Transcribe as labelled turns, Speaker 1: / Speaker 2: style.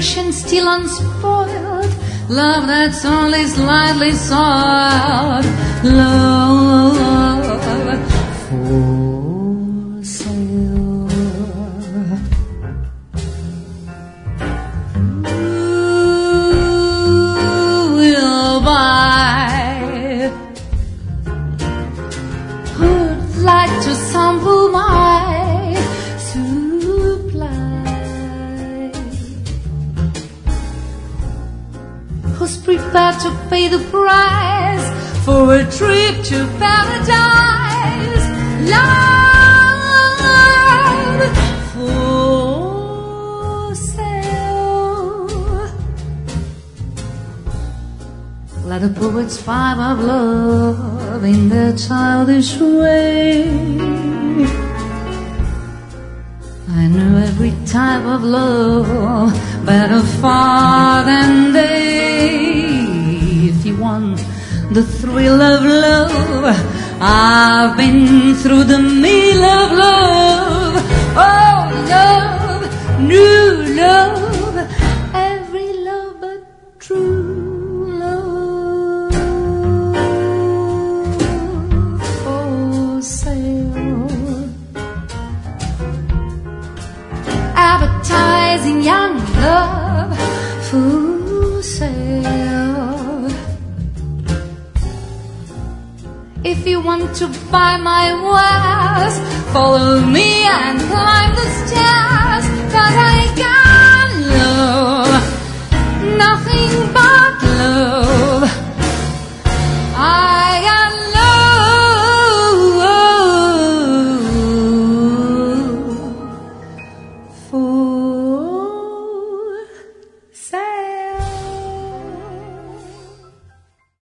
Speaker 1: fresh and still unspoiled, love that's only slightly soiled, love for sale. Who will buy? Who'd like to sample my supply? Who's prepared to pay the price for a trip to paradise? Love for sale. Let the poets find of love in their childish way. I know every type of love better far than they. If you want the thrill of love, I've been through the meal of love. Oh, love, new love, every love but true love for sale. Advertising young love for sale. If you want to buy my wares, follow me and climb the stairs, 'cause I got